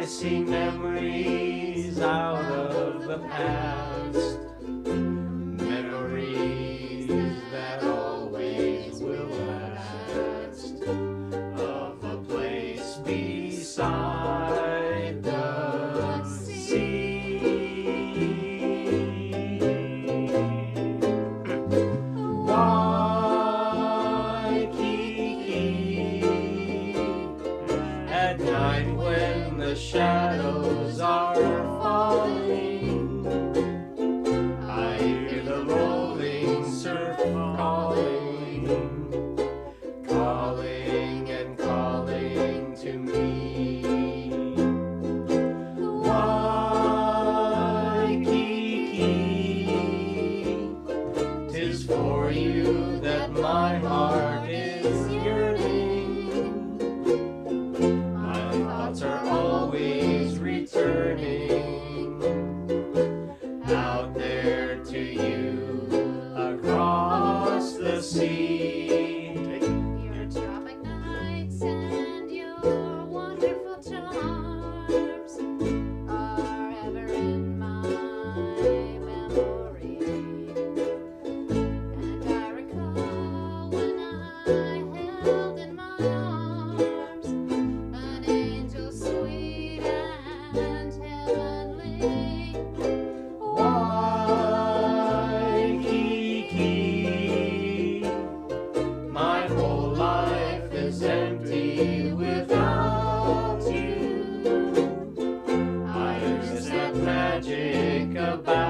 I see memories out of the past, memories that always will last, of a place beside the sea. Waikiki, at night when the shadows are falling, I hear the rolling surf calling, calling and calling to me. Waikiki, 'tis for you that my heart is yearning. My thoughts are always returning out there to you across the sea. Your tropic nights and your wonderful charms are ever in my memory. And I recall when I held in my arms an angel sweet and heavenly. Waikiki, my whole life is empty without you. I miss that magic about